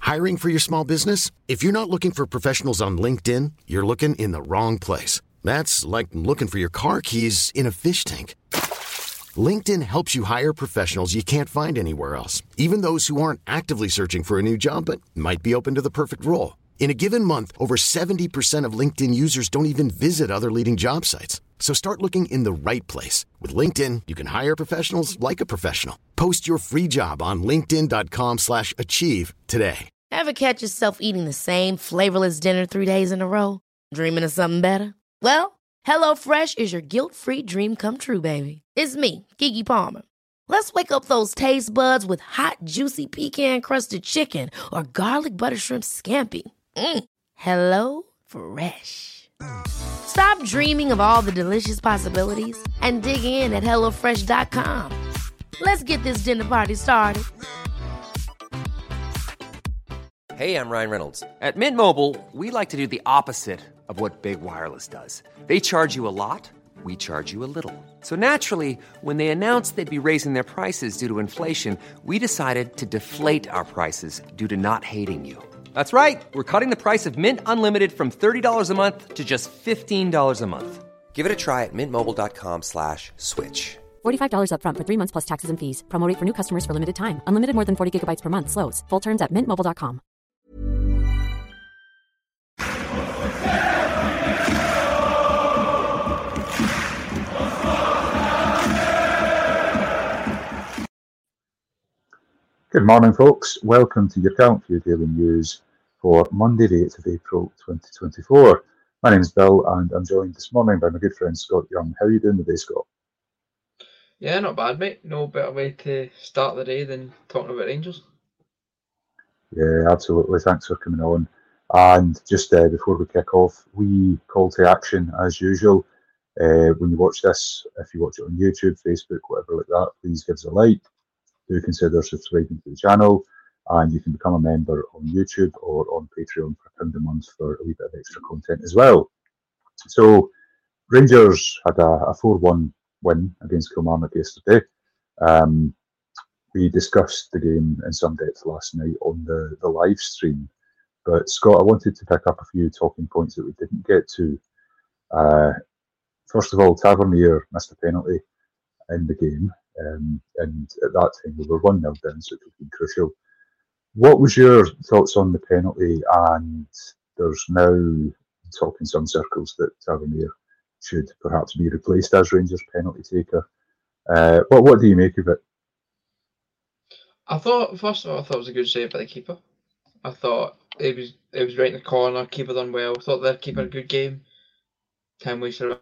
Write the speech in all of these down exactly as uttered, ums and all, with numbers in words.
Hiring for your small business? If you're not looking for professionals on LinkedIn, you're looking in the wrong place. That's like looking for your car keys in a fish tank. LinkedIn helps you hire professionals you can't find anywhere else, even those who aren't actively searching for a new job but might be open to the perfect role. In a given month, over seventy percent of LinkedIn users don't even visit other leading job sites. So start looking in the right place. With LinkedIn, you can hire professionals like a professional. Post your free job on linkedin.com slash achieve today. Ever catch yourself eating the same flavorless dinner three days in a row? Dreaming of something better? Well, HelloFresh is your guilt-free dream come true, baby. It's me, Keke Palmer. Let's wake up those taste buds with hot, juicy pecan-crusted chicken or garlic butter shrimp scampi. Mm. Hello Fresh. Stop dreaming of all the delicious possibilities and dig in at hello fresh dot com. Let's get this dinner party started. Hey, I'm Ryan Reynolds. At Mint Mobile, we like to do the opposite of what Big Wireless does. They charge you a lot, we charge you a little. So naturally, when they announced they'd be raising their prices due to inflation, we decided to deflate our prices due to not hating you. That's right. We're cutting the price of Mint Unlimited from thirty dollars a month to just fifteen dollars a month. Give it a try at mintmobile.com slash switch. forty-five dollars up front for three months plus taxes and fees. Promo rate for new customers for limited time. Unlimited more than forty gigabytes per month. Slows full terms at mint mobile dot com. Good morning, folks. Welcome to your Talent View Daily News for Monday, the eighth of April, twenty twenty-four. My name is Bill, and I'm joined this morning by my good friend Scott Young. How are you doing today, Scott? Yeah, not bad, mate. No better way to start the day than talking about Rangers. Yeah, absolutely. Thanks for coming on. And just uh, before we kick off, we call to action as usual. Uh, when you watch this, if you watch it on YouTube, Facebook, whatever like that, please give us a like. Do consider subscribing to the channel, and you can become a member on YouTube or on Patreon for a pound a month for a wee bit of extra content as well. So, Rangers had a four one win against Kilmarnock yesterday. Um, we discussed the game in some depth last night on the, the live stream, but Scott, I wanted to pick up a few talking points that we didn't get to. Uh, first of all, Tavernier missed a penalty in the game. Um, and at that time we were one nil down, so it would have been crucial. What was your thoughts on the penalty? And there's now talk in some circles that Tavernier should perhaps be replaced as Rangers penalty taker. Uh, what what do you make of it? I thought, first of all, I thought it was a good save by the keeper. I thought it was it was right in the corner. Keeper done well. I thought their keeper had a good game. Time waster.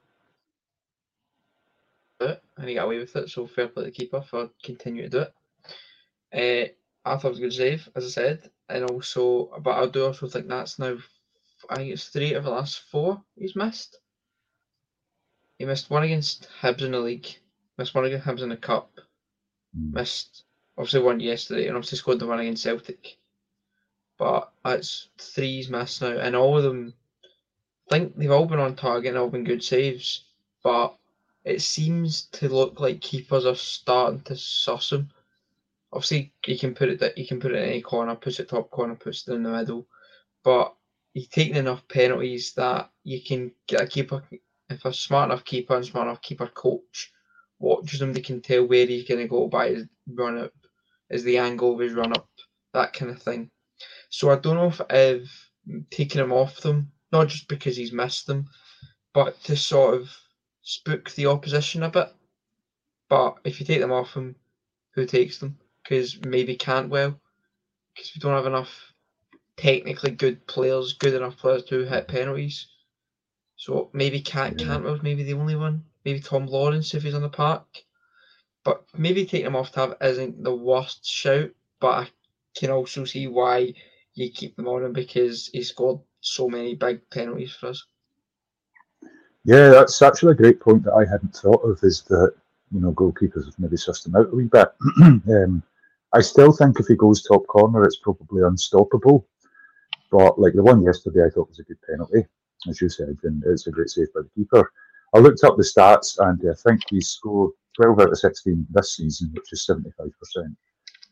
It and he got away with it, so fair play to the keeper for continuing to do it. Uh, I thought it was a good save, as I said, and also, but I do also think that's now, I think it's three of the last four he's missed. He missed one against Hibs in the league, missed one against Hibs in the cup, mm. missed obviously one yesterday, and obviously scored the one against Celtic. But that's three he's missed now, and all of them, I think they've all been on target and all been good saves, but it seems to look like keepers are starting to suss him. Obviously, he can put it he can put it in any corner, puts it top corner, puts it in the middle. But he's taking enough penalties that you can get a keeper, if a smart enough keeper and smart enough keeper coach watches him, they can tell where he's going to go by his run up, is the angle of his run up, that kind of thing. So I don't know if I've taken him off them, not just because he's missed them, but to sort of spook the opposition a bit. But if you take them off him, who takes them? Because maybe Cantwell, because we don't have enough technically good players, good enough players to hit penalties. So maybe Cant- Cantwell's maybe the only one. Maybe Tom Lawrence if he's on the park. But maybe taking him off Tav isn't the worst shout, but I can also see why you keep them on him, because he scored so many big penalties for us. Yeah, that's actually a great point that I hadn't thought of, is that, you know, goalkeepers have maybe sussed him out a wee bit. um, I still think if he goes top corner, it's probably unstoppable. But like the one yesterday, I thought was a good penalty, as you said, and it's a great save by the keeper. I looked up the stats, and I think he's scored twelve out of sixteen this season, which is seventy-five percent.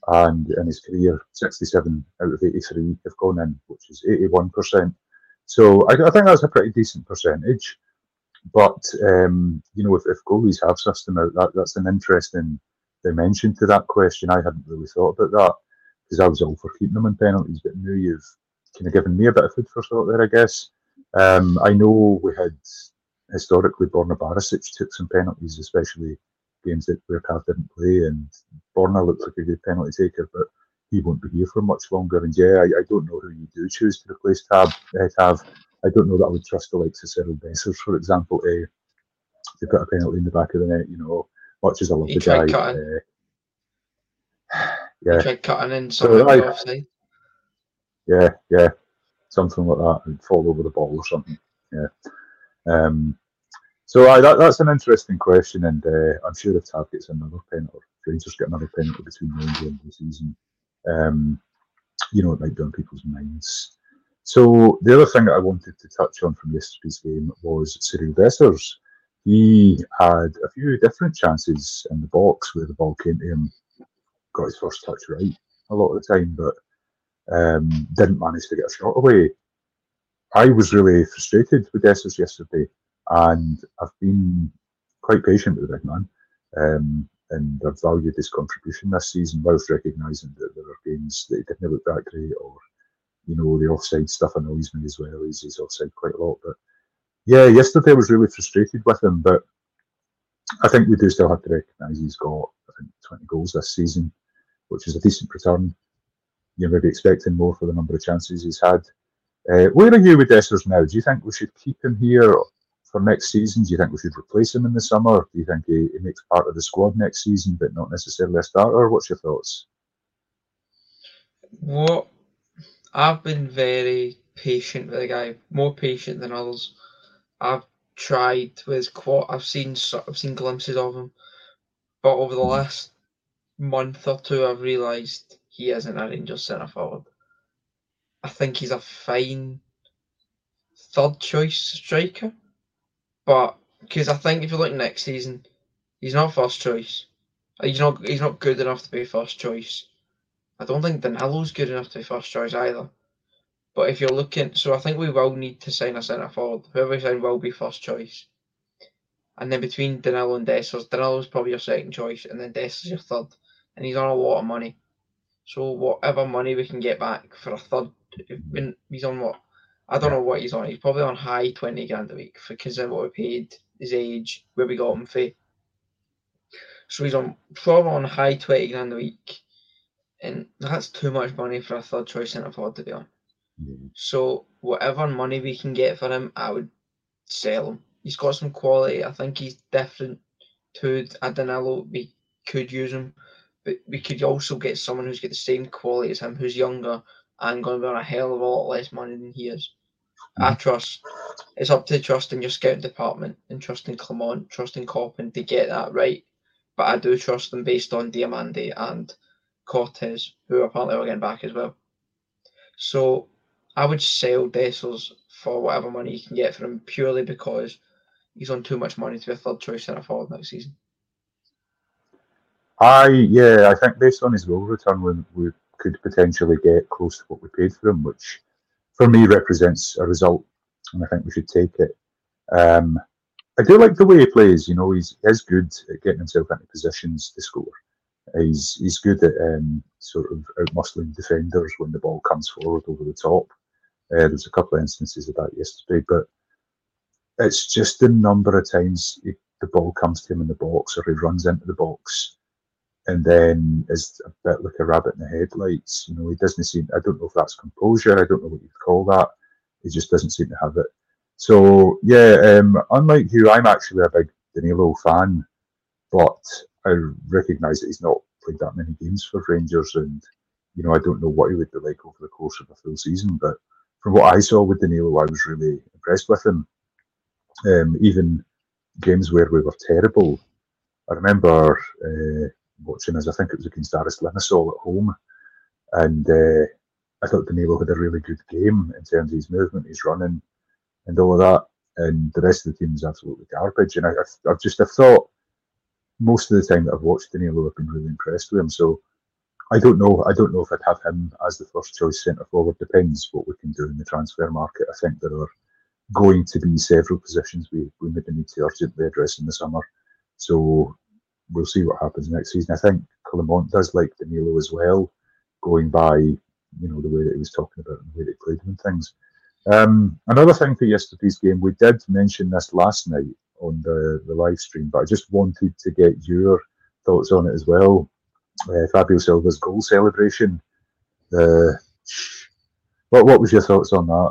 and in his career, sixty-seven out of eighty-three have gone in, which is eighty-one percent. So I, I think that's a pretty decent percentage. But, um, you know, if, if goalies have sussed them out, that, that's an interesting dimension to that question. I hadn't really thought about that, because I was all for keeping them in penalties, but now you've kind of given me a bit of food for thought there, I guess. Um, I know we had, historically, Borna Barisic took some penalties, especially games that where Cav didn't play, and Borna looked like a good penalty taker, but he won't be here for much longer. And yeah, I, I don't know who you do choose to replace Tab, uh, Tav. I don't know that I would trust the likes of Cyril Bessers, for example, uh, to put a penalty in the back of the net, you know, much as I love he the tried guy. Cutting. Uh, yeah. He tried cutting in something so, offside. Yeah, yeah, something like that, and fall over the ball or something. Yeah. Um, so I, that, that's an interesting question, and uh, I'm sure if Tab gets another penalty, or Rangers get another penalty between now and the end of the season, um, you know, it might be on people's minds. So the other thing that I wanted to touch on from yesterday's game was Cyril Dessers. He had a few different chances in the box where the ball came to him, got his first touch right a lot of the time, but um, didn't manage to get a shot away. I was really frustrated with Dessers yesterday, and I've been quite patient with the big man, um, and I've valued his contribution this season, whilst recognising that there are games that he didn't look that great, or you know, the offside stuff annoys me as well. He's, he's offside quite a lot. But yeah, yesterday I was really frustrated with him. But I think we do still have to recognise he's got, I think, twenty goals this season, which is a decent return. You're maybe expecting more for the number of chances he's had. Uh, where are you with Dessers now? Do you think we should keep him here for next season? Do you think we should replace him in the summer? Do you think he, he makes part of the squad next season, but not necessarily a starter? What's your thoughts? What? I've been very patient with the guy, more patient than others. I've tried with his quad. I've seen I've seen glimpses of him, but over the last month or two, I've realised he isn't a Rangers centre forward. I think he's a fine third choice striker, but because I think if you look next season, he's not first choice. He's not he's not good enough to be first choice. I don't think Danilo's good enough to be first choice either. But if you're looking, so I think we will need to sign a centre forward. Whoever we sign will be first choice. And then between Danilo and Dessers, Danilo's probably your second choice, and then Dessers your third. And he's on a lot of money. So whatever money we can get back for a third, when he's on what? I don't know what he's on. He's probably on high twenty grand a week because of what we paid, his age, where we got him for. So he's on probably on high twenty grand a week. And that's too much money for a third choice centre forward to be on. So whatever money we can get for him, I would sell him. He's got some quality. I think he's different to a Danilo. We could use him, but we could also get someone who's got the same quality as him, who's younger and going to be on a hell of a lot less money than he is. I trust. It's up to trusting your scouting department and trusting Clement, trusting Coppin to get that right. But I do trust them based on Diamande and Cortez, who apparently are getting back as well. So I would sell Dessers for whatever money you can get for him, purely because he's on too much money to be a third choice centre forward next season. I yeah, I think based on his goal return, we, we could potentially get close to what we paid for him, which for me represents a result, and I think we should take it. Um, I do like the way he plays. You know, he's he is good at getting himself into positions to score. He's he's good at um, sort of outmuscling defenders when the ball comes forward over the top. Uh, there's a couple of instances of that yesterday, but it's just the number of times he, the ball comes to him in the box, or he runs into the box, and then is a bit like a rabbit in the headlights. You know, he doesn't seem. I don't know if that's composure. I don't know what you'd call that. He just doesn't seem to have it. So yeah, um, unlike you, I'm actually a big Danilo fan, but I recognise that he's not played that many games for Rangers, and you know, I don't know what he would be like over the course of a full season, but from what I saw with Danilo, I was really impressed with him. Um, even games where we were terrible, I remember uh, watching as I think it was against Aris Limassol at home, and uh, I thought Danilo had a really good game in terms of his movement, his running, and all of that. And the rest of the team was absolutely garbage. And I, I've just I've thought most of the time that I've watched Danilo, I've been really impressed with him. So I don't know. I don't know if I'd have him as the first choice centre forward. Depends what we can do in the transfer market. I think there are going to be several positions we, we maybe need to urgently address in the summer. So we'll see what happens next season. I think Clement does like Danilo as well, going by, you know, the way that he was talking about and the way that he played him and things. Um, another thing for yesterday's game, we did mention this last night on the, the live stream, but I just wanted to get your thoughts on it as well. Uh, Fabio Silva's goal celebration. Uh, what what was your thoughts on that?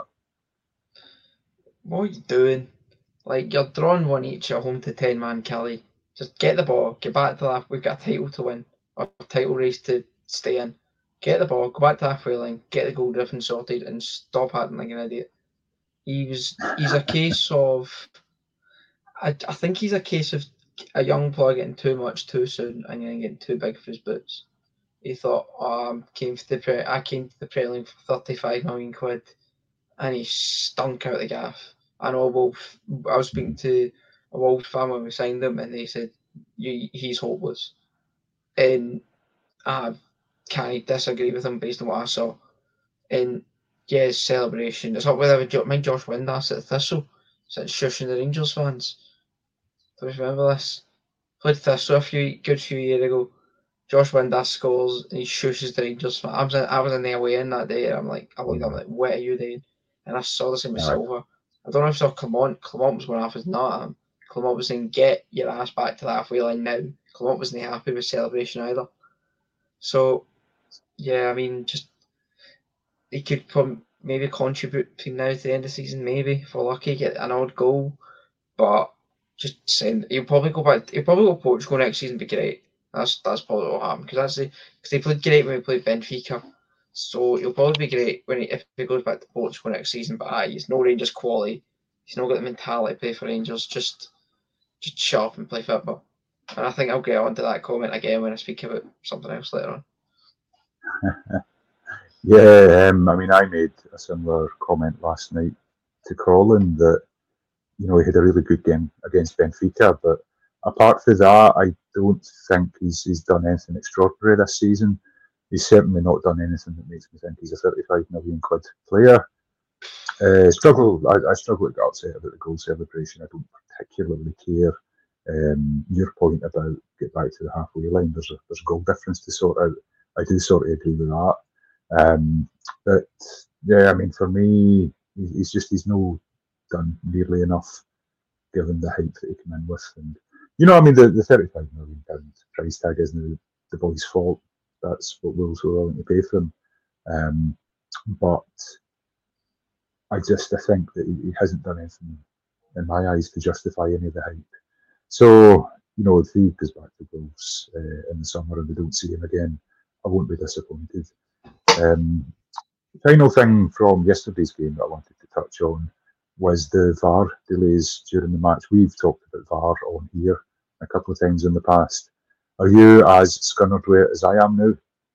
What are you doing? Like, you're drawing one each at home to ten man Kelly. Just get the ball, get back to that. We've got a title to win, or a title race to stay in. Get the ball, go back to the halfway line, get the goal difference sorted, and stop acting like an idiot. He was. He's a case of. I, I think he's a case of a young player getting too much too soon and then getting too big for his boots. He thought, oh, I came to the pre- I came to the Premier League for thirty-five million quid, and he stunk out the gaff. I know Wolf. I was speaking to a Wolves fan when we signed him, and they said he's hopeless. And I can't disagree with him based on what I saw. And yeah, his celebration. It's up with I mind Josh Windass at Thistle, sitting shushing the Rangers fans. Do you remember this? Played Thistle a few good few years ago. Josh Windass scores and he shushes the Rangers fans. I was in, I was in the away in that day, and I'm like, I looked at him like, what are you doing? And I saw the same with Silva. I don't know if I saw Clement. Clement was going off his nut at him. Clement was saying, get your ass back to the halfway line now. Clement wasn't happy with celebration either. So, yeah, I mean, just he could come, maybe contribute between now to the end of the season, maybe, if we're lucky, get an odd goal. But just saying, he'll probably go back, he'll probably go Portugal next season, be great. That's that's probably what will happen, because that's the, because they played great when we played Benfica. So he'll probably be great when he, if he goes back to Portugal next season. But aye, he's no Rangers quality. He's not got the mentality to play for Rangers. Just, just shut up and play football. And I think I'll get onto that comment again when I speak about something else later on. yeah, um, I mean, I made a similar comment last night to Colin that, you know, he had a really good game against Benfica, but apart from that, I don't think he's he's done anything extraordinary this season. He's certainly not done anything that makes me think he's a thirty-five million quid player. Uh, struggle. I, I struggle to get upset about the goal celebration. I don't particularly care. Um, your point about get back to the halfway line. There's a there's a goal difference to sort out. I do sort of agree with that. Um, but yeah, I mean, for me, he's just he's no done nearly enough given the hype that he came in with. And you know, I mean, the, the thirty-five million pound price tag isn't the, the boy's fault. That's what Wolves were willing to pay for him. Um, but I just I think that he, he hasn't done anything in my eyes to justify any of the hype. So, you know, if he goes back to Wolves uh, in the summer and we don't see him again, I won't be disappointed. Um, final thing from yesterday's game that I wanted to touch on was the V A R delays during the match. We've talked about V A R on here a couple of times in the past. Are you as scunnered with it as I am now?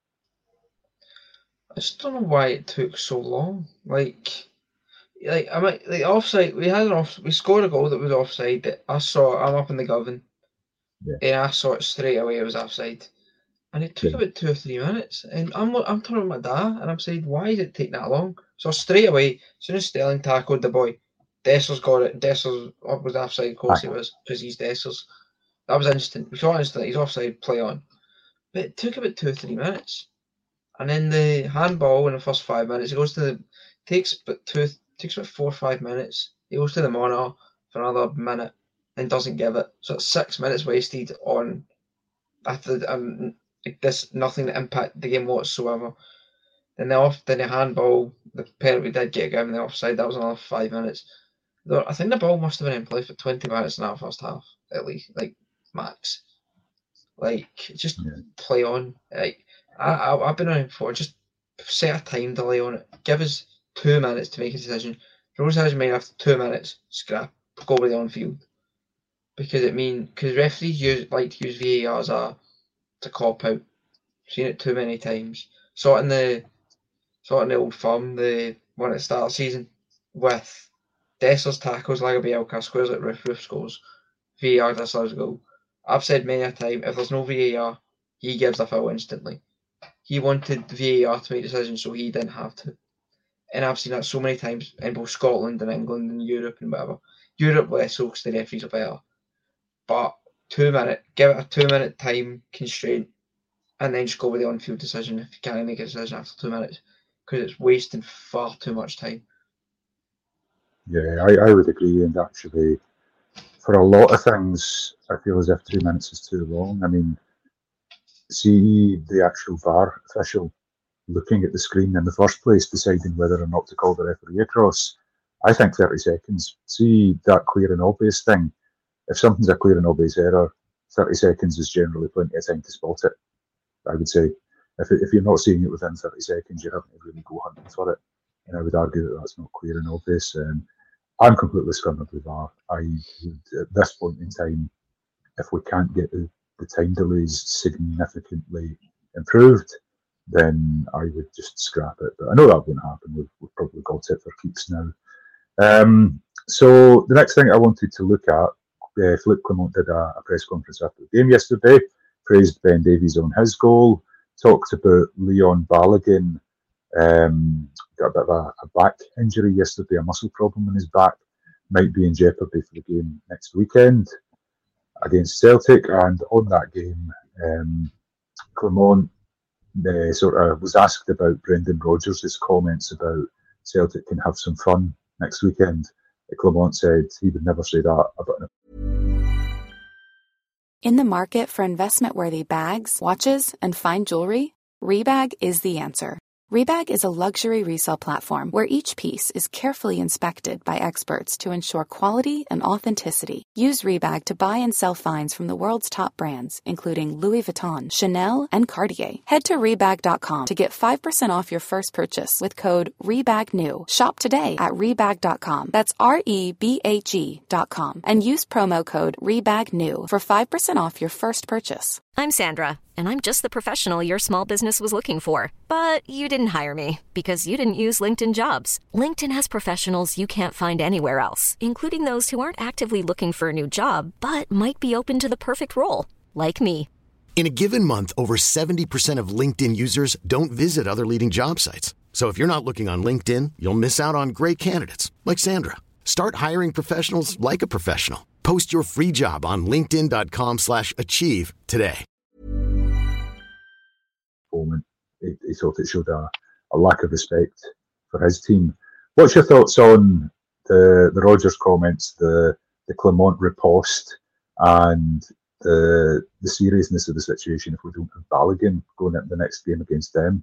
I just don't know why it took so long. Like, like I mean, like offside. We had an off. We scored a goal that was offside. That I saw. I'm up in the Govan, yeah. and I saw it straight away. It was offside, and it took yeah. about two or three minutes. And I'm I'm turning my dad, and I'm saying, why did it take that long? So straight away, as soon as Sterling tackled the boy, Dessers got it. Dessers was offside. Of course Aye. he was, because he's Dessers. That was instant. We saw instant. He's offside. Play on. But it took about two or three minutes, and then the handball in the first five minutes. It goes to the takes but two takes about four or five minutes. He goes to the monitor for another minute and doesn't give it. So it's six minutes wasted on after um this nothing that impact the game whatsoever. Then the off then the handball, the penalty did get given the offside. That was another five minutes. Though I think the ball must have been in play for twenty minutes in that first half at least, like max. Like, just yeah. play on. Like, I, I, I've been on it before. Just set a time delay on it. Give us two minutes to make a decision. If your decision made after two minutes, scrap. Go with the on field. Because it mean because referees use like to use V A R as a to cop out. Seen it too many times. Saw it in the saw it in the Old Firm, the one at the start of the season, with Dessers tackles Lagerbielka, squares at Roof, Roof scores. V A R disallows a goal. I've said many a time, if there's no V A R, he gives the foul instantly. he wanted V A R to make decisions so he didn't have to. And I've seen that so many times in both Scotland and England and Europe and whatever. Europe less so because the referees are better. But two minute, give it a two minute time constraint and then just go with the on-field decision if you can't make a decision after two minutes, because it's wasting far too much time. Yeah, I, I would agree. And actually, for a lot of things, I feel as if two minutes is too long. I mean, see the actual V A R official looking at the screen in the first place, deciding whether or not to call the referee across. I think thirty seconds. See that clear and obvious thing. If something's a clear and obvious error, thirty seconds is generally plenty of time to spot it. I would say, if if you're not seeing it within thirty seconds, you're having to really go hunting for it. And I would argue that that's not clear and obvious. Um, I'm completely scunnered with V A R. I would, at this point in time, if we can't get the, the time delays significantly improved, then I would just scrap it. But I know that won't happen. We've, we've probably got it for keeps now. Um, so the next thing I wanted to look at, uh, Philippe Clement did a, a press conference after the game yesterday, praised Ben Davies on his goal, talked about Leon Balogun, um, got a bit of a, a back injury yesterday, a muscle problem in his back, might be in jeopardy for the game next weekend against Celtic. And on that game, um, Clement uh, sort of was asked about Brendan Rodgers' comments about Celtic can have some fun next weekend. Clement said he would never say that about an. In the market for investment-worthy bags, watches, and fine jewelry, Rebag is the answer. Rebag is a luxury resale platform where each piece is carefully inspected by experts to ensure quality and authenticity. Use Rebag to buy and sell finds from the world's top brands, including Louis Vuitton, Chanel, and Cartier. Head to Rebag dot com to get five percent off your first purchase with code REBAGNEW. Shop today at Rebag dot com. That's R E B A G dot com. And use promo code REBAGNEW for five percent off your first purchase. I'm Sandra, and I'm just the professional your small business was looking for. But you didn't hire me because you didn't use LinkedIn Jobs. LinkedIn has professionals you can't find anywhere else, including those who aren't actively looking for a new job, but might be open to the perfect role, like me. In a given month, over seventy percent of LinkedIn users don't visit other leading job sites. So if you're not looking on LinkedIn, you'll miss out on great candidates like Sandra. Start hiring professionals like a professional. Post your free job on linkedin dot com slash achieve today. Moment, he, he thought it showed a, a lack of respect for his team. What's your thoughts on the the Rodgers comments, the the Clement riposte, and the the seriousness of the situation if we don't have Balogun going into the next game against them?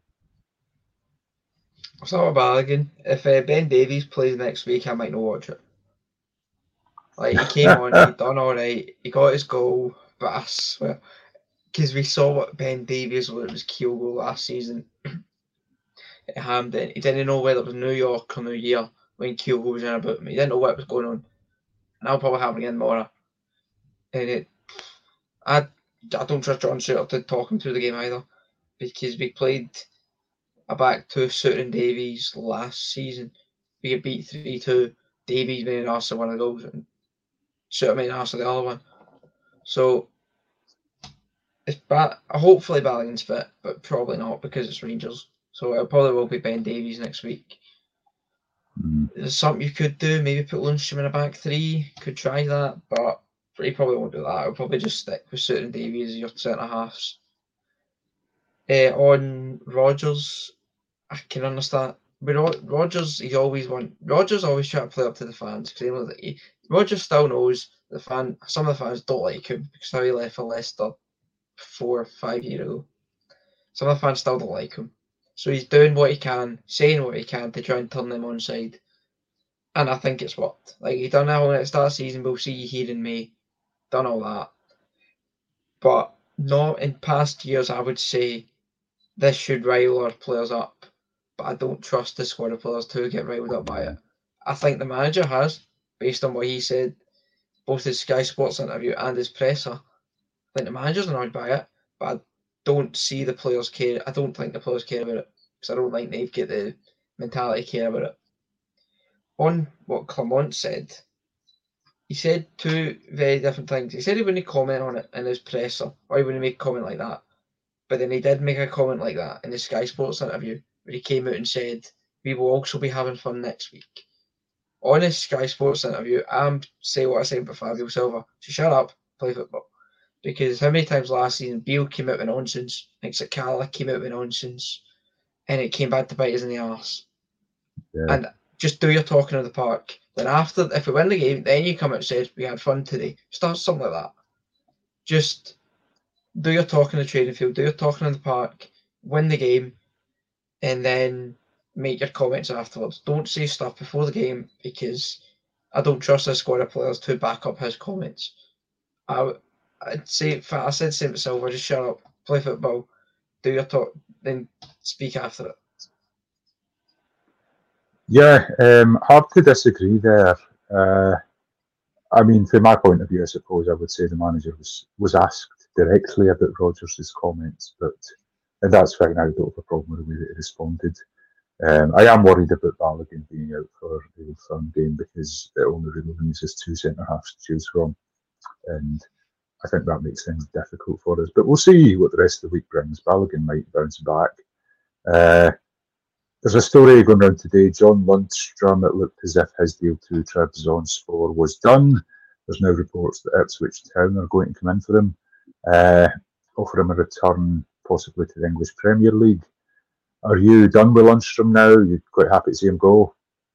It's not about Balogun. If uh, Ben Davies plays next week, I might not watch it. Like, he came on, he done all right, he got his goal, but I swear, because we saw what Ben Davies was, it was Keel goal last season at Hampden. He didn't know whether it was New York or New Year when Keel was in about him. He didn't know what was going on. And that'll probably happen again tomorrow. And it, I, I don't trust John Suter to talk him through the game either, because we played a back two, Suter and Davies last season. We get beat three two. Davies made an arse of one of the goals, and Suter made an arse of the other one. So, it's ba- hopefully Balogun's fit, but probably not because it's Rangers. So it probably will be Ben Davies next week. Mm. There's something you could do, maybe put Lundstram in a back three, could try that, but he probably won't do that. He'll probably just stick with Suter and Davies as your centre halves. Uh, on Rodgers, I can understand. But Rodgers, he always want Rodgers always try to play up to the fans because he knows that he, Rodgers still knows the fan. Some of the fans don't like him because how he left for Leicester four or five years ago. Some of the fans still don't like him, so he's doing what he can, saying what he can to try and turn them on side. And I think it's worked. Like, he done that when it starts season. We'll see you here in May. Done all that, but not in past years. I would say this should rile our players up. But I don't trust the squad of players to get riled up by it. I think the manager has, based on what he said, both his Sky Sports interview and his presser. I think the manager's annoyed by it, but I don't see the players care. I don't think the players care about it, because I don't think they've got the mentality to care about it. On what Clement said, he said two very different things. He said he wouldn't comment on it in his presser, or he wouldn't make a comment like that. But then he did make a comment like that in the Sky Sports interview where he came out and said, we will also be having fun next week. On his Sky Sports interview, I'm saying what I said about Fabio Silva. So shut up, play football. Because how many times last season Beale came out with nonsense, like Sakala came out with nonsense, and it came back to bite us in the arse. Yeah. And just do your talking in the park. Then after, if we win the game, then you come out and say, we had fun today. Start something like that. Just do your talking in the training field, do your talking in the park, win the game, and then make your comments afterwards. Don't say stuff before the game, because I don't trust this squad of players to back up his comments. I, I'd say, I said same to Silva, just shut up, play football, do your talk, then speak after it. Yeah, um, hard to disagree there. Uh, I mean, from my point of view, I suppose I would say the manager was, was asked directly about Rodgers' comments, but and that's fine. I don't have a problem with the way that he responded. Um, I am worried about Balogun being out for the Firm game because it only really leaves us two centre halves to choose from, and I think that makes things difficult for us. But we'll see what the rest of the week brings. Balogun might bounce back. Uh, There's a story going around today. John Lundstrom, it looked as if his deal to Trabzonspor was done. There's now reports that Ipswich Town are going to come in for him, uh, offer him a return possibly to the English Premier League. Are you done with Lundstrom now? You're quite happy to see him go?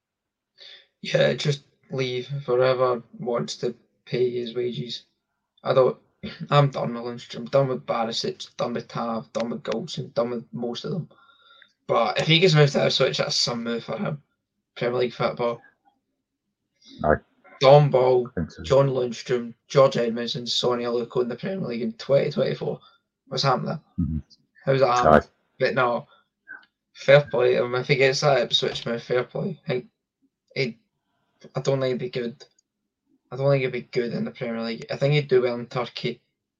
Yeah, just leave if whoever wants to pay his wages. I don't. I'm done with Lundstrom. Done with Barisic. Done with Tav. Done with Goldson. Done with most of them. But if he gets moved to Ipswich, that's some move for him. Premier League football. Aye. Don Ball, So. John Lundstrom, George Edmonds, and Sonny Aluko in the Premier League in twenty twenty-four. What's happening? Mm-hmm. How's that happening? Aye. But no, fair play. I mean, if he gets that Ipswich move, fair play. I, I, I don't think he'd be good. I don't think he'd be good in the Premier League. I think he'd do well in Turkey.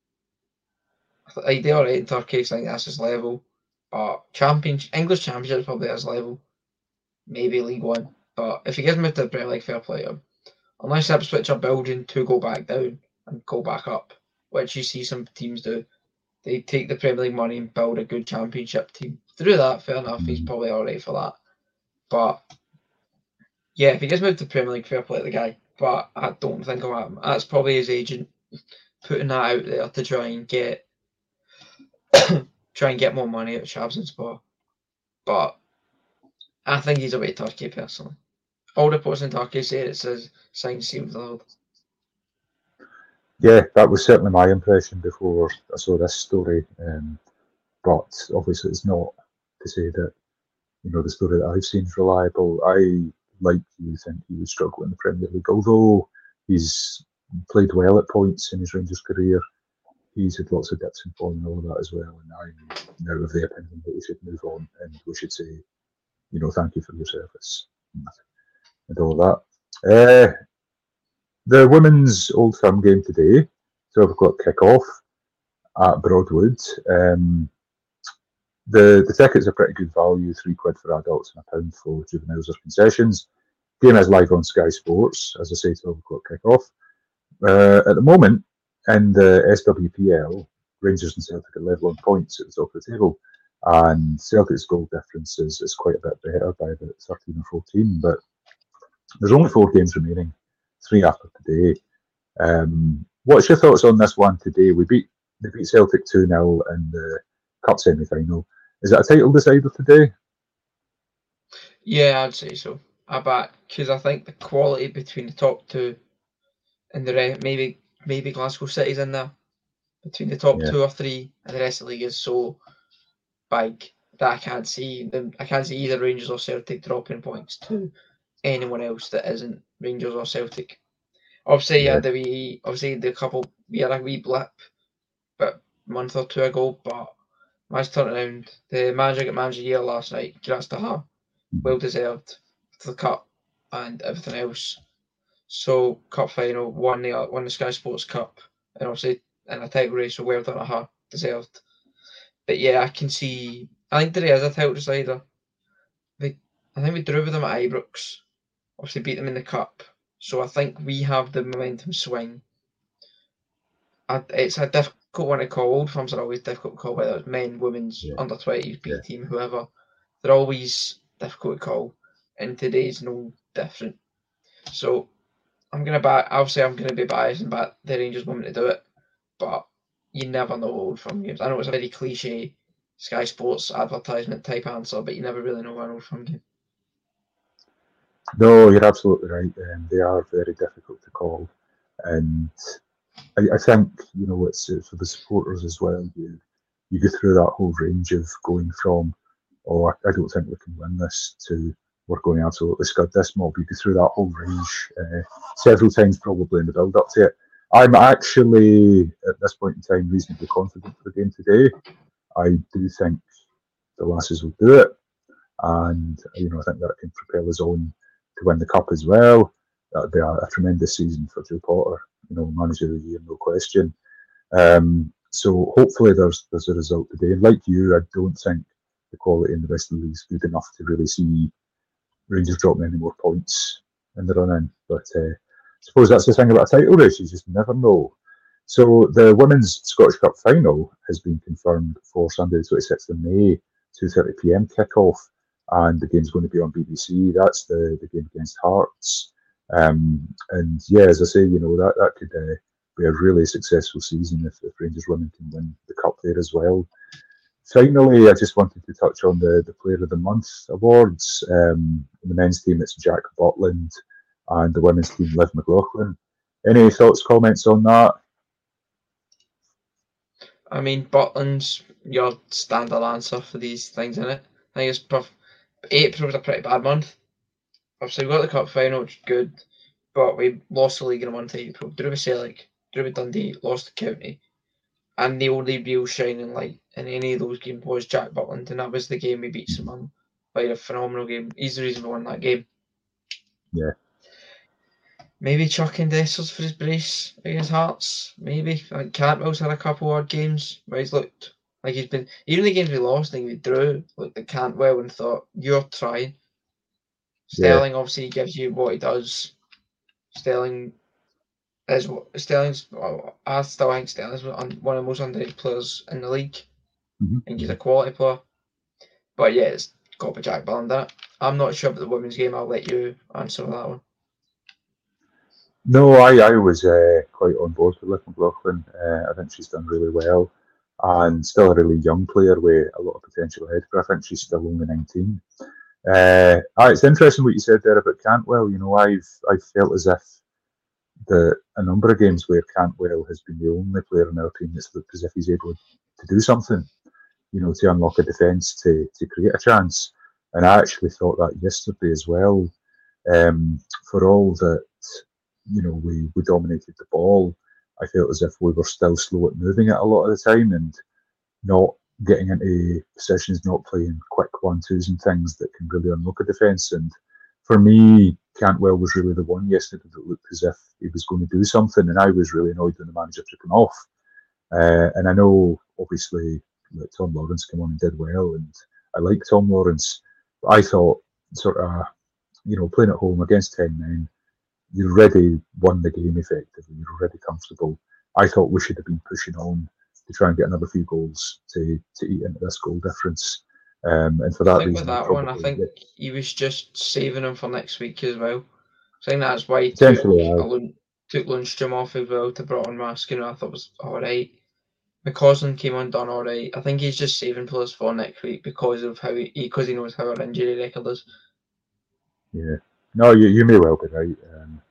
He'd do alright in Turkey, so I think that's his level. But champion, English Championship is probably his level. Maybe League One. But if he gets moved to the Premier League, fair play to him. Unless Ipswich are building to go back down and go back up, which you see some teams do. They take the Premier League money and build a good Championship team. Through that, fair enough, he's probably alright for that. But yeah, if he gets moved to the Premier League, fair play to the guy. But I don't think it'll happen. That's probably his agent putting that out there to try and get try and get more money at Trabzonspor. But I think he's away to Turkey personally. All reports in Turkey say it says signed, sealed, delivered. Yeah, that was certainly my impression before I saw this story. Um, but obviously, it's not to say that you know the story that I've seen is reliable. I, like you, think he would struggle in the Premier League, although he's played well at points in his Rangers career. He's had lots of dips in form and all of that as well. And I'm now of the opinion that he should move on, and we should say, you know, thank you for your service and all of that. Uh, the women's Old Firm game today, twelve o'clock kick-off at Broadwood. Um, the the tickets are pretty good value, three quid for adults and a pound for juveniles or concessions. Game is live on Sky Sports, as I say, twelve o'clock kick-off. Uh, at the moment, in the S W P L, Rangers and Celtic are level on points at the top of the table, and Celtic's goal difference is, is quite a bit better by about thirteen or fourteen, but there's only four games remaining, three after today. Um, what's your thoughts on this one today? We beat they beat Celtic two nil in the Cup semi-final. Is it a title decider today? Yeah, I'd say so. I bet, because I think the quality between the top two and the rest, maybe maybe Glasgow City's in there, between the top Yeah. two or three, and the rest of the league is so big that I can't see them. I can't see either Rangers or Celtic dropping points to anyone else that isn't Rangers or Celtic. Obviously, yeah, Yeah. the wee, obviously the couple we had a wee blip, but a month or two ago. But match turned around. The manager got manager of the year last night. Congrats to her. Well deserved for the cup and everything else. So cup final, won the won the Sky Sports Cup, and obviously in a title race. So well done to her, deserved. But yeah, I can see. I think today is a title decider. They, I think we drew with them at Ibrox. Obviously beat them in the cup. So I think we have the momentum swing. I, it's a diff, difficult one to call. Old Firms are always difficult to call, whether it's men, women's, Yeah. under twenties, B Yeah. team, whoever. They're always difficult to call, and today's no different. So I'm gonna back. Obviously, I'm gonna be biased and back the Rangers women to do it, but you never know Old Firm games. I know it's a very cliche Sky Sports advertisement type answer, but you never really know an Old Firm game. No, you're absolutely right. Um, they are very difficult to call, and I, I think you know it's, it's for the supporters as well. You you go through that whole range of going from, oh, I, I don't think we can win this, to we're going to absolutely scud this mob. You go through that whole range uh, several times, probably in the build up to it. I'm actually at this point in time reasonably confident for the game today. I do think the Lasses will do it, and you know I think that can propel us on to win the cup as well. That'd be a, a tremendous season for Joe Potter, you know, manager of the year, no question. Um, so hopefully there's there's a result today. And like you, I don't think the quality in the rest of the league is good enough to really see Rangers dropping any more points in the run-in. But uh, I suppose that's the thing about a title race, you just never know. So the Women's Scottish Cup final has been confirmed for Sunday the twenty-sixth of May, two thirty p m kick-off. And the game's going to be on B B C. That's the, the game against Hearts. Um, and yeah, as I say, you know, that, that could uh, be a really successful season if, if Rangers women can win the cup there as well. Finally, I just wanted to touch on the, the Player of the Month awards. Um, in the men's team, it's Jack Butland, and the women's team, Liv McLaughlin. Any thoughts, comments on that? I mean, Butland's your standard answer for these things, isn't it? I think it's prof- April was a pretty bad month. Obviously, we got the cup final, which is good, but we lost the league in a month of April. Drew with Celtic, drew with Dundee, lost to County. And the only real shining light in any of those games was Jack Butland, and that was the game we beat St Mirren. Played a phenomenal game. He's the reason we won that game. Yeah. Maybe chucking Dessers for his brace against Hearts. Maybe. I think Cantwell's had a couple odd games where he's looked like he's been. Even the games we lost, I think we drew, looked at Cantwell and thought, you're trying. Sterling yeah. obviously gives you what he does. Sterling is what Sterling's. Well, I still think Sterling's one of the most underrated players in the league. Mm-hmm. I think he's a quality player. But yeah, it's got to be Jack Butland in it. I'm not sure about the women's game. I'll let you answer that one. No, I, I was uh, quite on board with Liv McLaughlin. Uh, I think she's done really well, and still a really young player with a lot of potential ahead. But I think she's still only nineteen. Uh, ah, it's interesting what you said there about Cantwell. You know, I've I've felt as if the a number of games where Cantwell has been the only player in our team that's looked as if he's able to do something. You know, to unlock a defence, to to create a chance. And I actually thought that yesterday as well. Um, for all that, you know, we, we dominated the ball, I felt as if we were still slow at moving it a lot of the time and not getting into positions, not playing quick one-twos and things that can really unlock a defence. And for me, Cantwell was really the one yesterday that looked as if he was going to do something, and I was really annoyed when the manager took him off. Uh, and I know, obviously, that Tom Lawrence came on and did well, and I like Tom Lawrence. But I thought, sort of, you know, playing at home against ten men, you already won the game effectively, you're already comfortable. I thought we should have been pushing on to try and get another few goals to, to eat into this goal difference. Um, and for that I think reason, with that one, I think did. he was just saving him for next week as well. So I think that's why he took, Lund, took Lundstrom off as well to brought on Raskin, I thought was alright. McCausland came on, done alright. I think he's just saving players for next week because of how he because he knows how our injury record is. Yeah, no, you you may well be right. Um,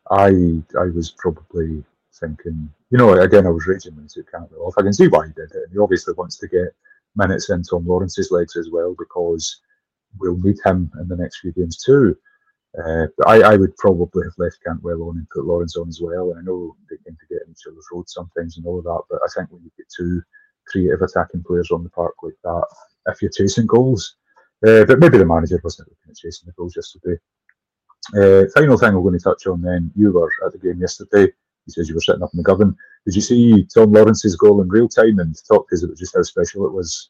I I was probably thinking, you know, again, I was raging when he took Cantwell off. I can see why he did it. And he obviously wants to get minutes in Tom Lawrence's legs as well, because we'll need him in the next few games too. Uh, but I, I would probably have left Cantwell on and put Lawrence on as well. And I know they tend to get in each other's road sometimes and all of that, but I think when you get two creative attacking players on the park like that, if you're chasing goals, uh, but maybe the manager wasn't looking at chasing the goals yesterday. Uh, final thing we're going to touch on then, you were at the game yesterday. You said you were sitting up in the Govan. Did you see Tom Lawrence's goal in real time and talk to us about just how special it was?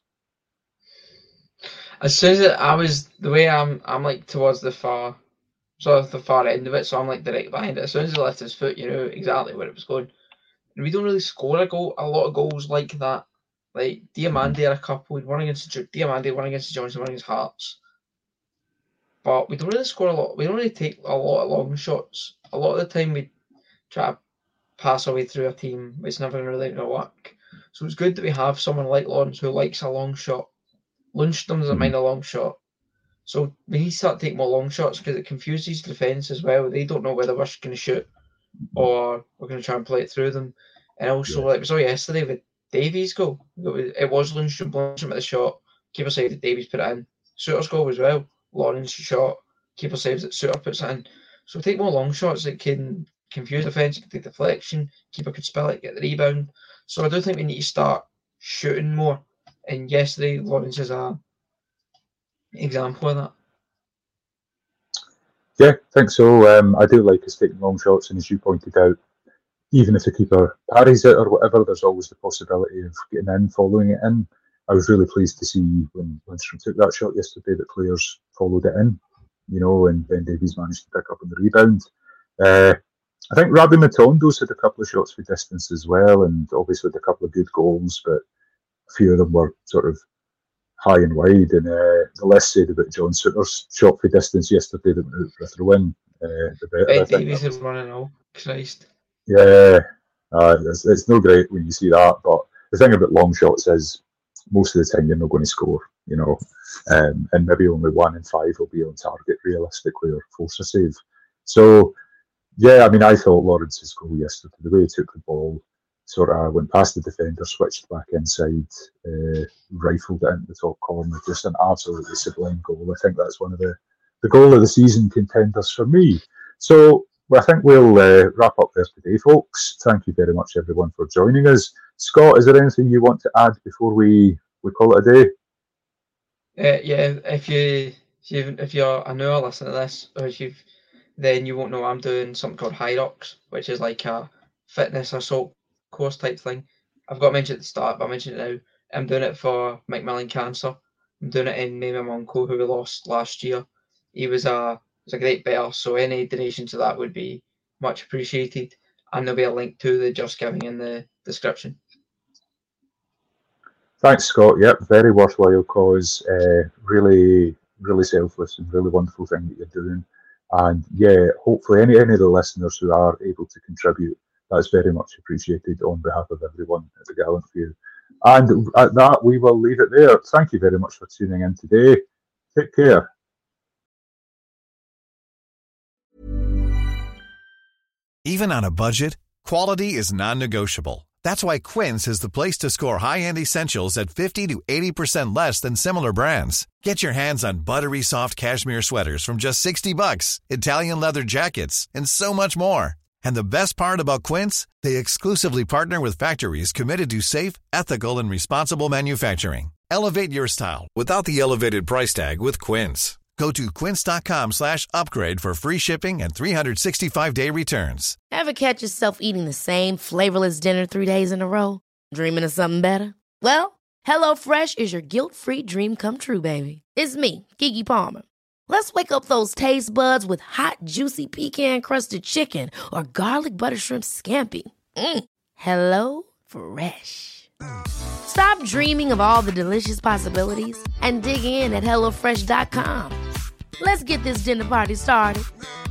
As soon as it, I was, the way I'm, I'm like towards the far, sort of the far end of it, so I'm like direct behind it. As soon as he left his foot, you knew exactly where it was going. and we don't really score a goal, a lot of goals like that. Like Diamandi had a couple. We'd won against Diamandi, won against Johnson, won against Hearts. But we don't really score a lot. We don't really take a lot of long shots. A lot of the time we try to pass our way through a team. It's never really going to work. So it's good that we have someone like Lawrence who likes a long shot. Lundstrom doesn't mind a long shot. So we need to start taking more long shots because it confuses the defence as well. They don't know whether we're going to shoot or we're going to try and play it through them. And also, like we saw yesterday with Davies' goal, it was Lundstrom, Lundstrom at the shot. Keeper saved it, Davies put it in. Suter's goal as well. Lawrence shot, keeper saves it, Suter puts it in. So take more long shots that can confuse the defence, can take deflection, keeper could spill it, get the rebound. So I do think we need to start shooting more. And yesterday, Lawrence is a example of that. Yeah, I think so. Um, I do like us taking long shots, and as you pointed out, even if the keeper parries it or whatever, there's always the possibility of getting in, following it in. I was really pleased to see when Lundstrom took that shot yesterday that players followed it in, you know, and Ben Davies managed to pick up on the rebound. Uh, I think Rabbi Matondo's had a couple of shots for distance as well, and obviously had a couple of good goals, but a few of them were sort of high and wide. And uh, the less said about John Suter's shot for distance yesterday that went out for a throw-in, uh, the better. Ben Davies is running all, Christ. Yeah, uh, it's, it's no great when you see that, but the thing about long shots is most of the time you're not going to score, you know, um, and maybe only one in five will be on target realistically or force a save. So, yeah, I mean, I thought Lawrence's goal yesterday, the way he took the ball, sort of went past the defender, switched back inside, uh, rifled it into the top corner, just an absolutely sublime goal. I think that's one of the, the goal of the season contenders for me. So, well, I think we'll uh, wrap up there today, folks. Thank you very much, everyone, for joining us. Scott, is there anything you want to add before we, we call it a day? Uh, yeah, if you if you if you're a newer listener to this, or if you've, then you won't know I'm doing something called Hyrox, which is like a fitness assault course type thing. I've got to mention it at the start, but I mentioned it now. I'm doing it for Macmillan Cancer. I'm doing it in name of my uncle who we lost last year. He was a was a great better, so any donation to that would be much appreciated. And there'll be a link to the Just Giving in the description. Thanks, Scott. Yep, very worthwhile cause. Uh, really, really selfless and really wonderful thing that you're doing. And yeah, hopefully any, any of the listeners who are able to contribute, that's very much appreciated on behalf of everyone at the Gallant Few. And at that, we will leave it there. Thank you very much for tuning in today. Take care. Even on a budget, quality is non-negotiable. That's why Quince is the place to score high-end essentials at fifty to eighty percent less than similar brands. Get your hands on buttery soft cashmere sweaters from just sixty bucks, Italian leather jackets, and so much more. And the best part about Quince, they exclusively partner with factories committed to safe, ethical, and responsible manufacturing. Elevate your style without the elevated price tag with Quince. Go to quince.com slash upgrade for free shipping and three sixty-five day returns. Ever catch yourself eating the same flavorless dinner three days in a row? Dreaming of something better? Well, HelloFresh is your guilt-free dream come true, baby. It's me, Keke Palmer. Let's wake up those taste buds with hot, juicy pecan-crusted chicken or garlic butter shrimp scampi. Mm. Hello Fresh. Stop dreaming of all the delicious possibilities and dig in at hello fresh dot com. Let's get this dinner party started.